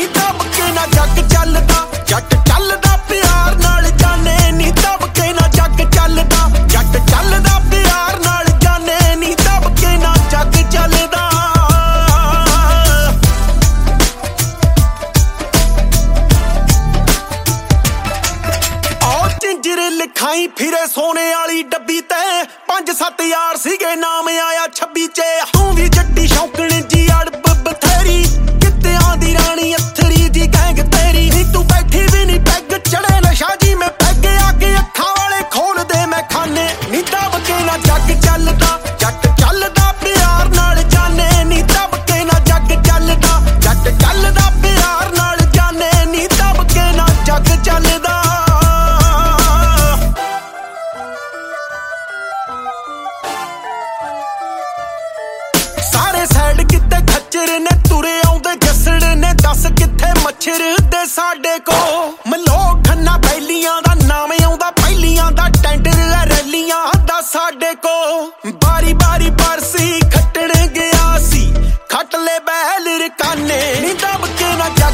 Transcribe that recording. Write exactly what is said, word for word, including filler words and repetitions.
ਦਬ ਕੇ ਨਾ ਜੱਗ ਚੱਲਦਾ ਜੱਟ ਚੱਲਦਾ ਪਿਆਰ ਨਾਲ ਜਾਣੇ ਨੀ ਦਬ ਕੇ ਨਾ ਜੱਗ ਚੱਲਦਾ ਜੱਟ ਚੱਲਦਾ ਪਿਆਰ ਨਾਲ ਜਾਣੇ ਨੀ ਦਬ ਕੇ ਨਾ ਜੱਗ ਚੱਲਦਾ ਔ ਚਿੰਜਰੇ ਲਿਖਾਈ ਫਿਰੇ ਸੋਨੇ ਵਾਲੀ ਡੱਬੀ ਤੇ ਪੰਜ ਸੱਤ ਯਾਰ ਸੀਗੇ ਨਾਮ ਆਇਆ ਛੱਬੀ ਚ ਤੂੰ ਵੀ ਜੱਟੀ ਸ਼ੌਕਣ ਜੀ ਅੜਬ ਬਥੇਰੀ ਕਿੱਤਿਆਂ ਦੀ ਰਾਣੀ ਅਥਰੀ ਦੀ ਗੈਂਗ ਤੇਰੀ ਨੀ ਤੂੰ ਬੈਠੀ ਵੀ ਨੀ ਪੈਗ ਚੜੇ ਨਸ਼ਾ ਜੀ ਮੈਂ ਪੈਗ ਆ ਕੇ ਅੱਖਾਂ ਵਾਲੇ ਖੋਲ ਦੇ ਮੈਂ ਖਾਨੇ ਨੀ ਦਬ ਕੇ ਨਾ ਜੱਗ ਚੱਲਦਾ ਜੱਟ ਚੱਲਦਾ ਪਿਆਰ ਨਾਲ ਜਾਣੇ ਨੀ ਦਬ ਕੇ ਨਾ ਜੱਗ ਚੱਲਦਾ ਜੱਟ ਚੱਲਦਾ ਪਿਆਰ ਨਾਲ ਜਾਣੇ ਨੀ ਦਬ ਕੇ ਨਾ ਜੱਗ ਚੱਲਦਾ ਸਾਰੇ ਸਾਈਡ ਕਿਤੇ ਖੱਚਰ ਨੇ ਤੁਰੇ ਆਉਂਦੇ ਜੱਸੜ ਨੇ ਦੱਸ ਕਿੱਥੇ ਮੱਛਰ ਦੇ ਸਾਡੇ ਕੋ ਮਲੋਕ ਖੰਨਾ ਬੈਲੀਆਂ ਦਾ ਨਾਮ ਆਉਂਦਾ ਪਹਿਲੀਆਂ ਦਾ ਟੈਂਡਰ ਹੈ ਰੈਲੀਆਂ ਦਾ ਸਾਡੇ ਕੋ ਬਾਰੀ ਬਾਰੀ ਪਰਸੀ ਖੱਟਣ ਗਿਆ ਸੀ ਖੱਟ ਲੈ ਬਹਿਲ ਰਕਾਨੇ ਨੀ ਦਬ ਕੇ ਨਾ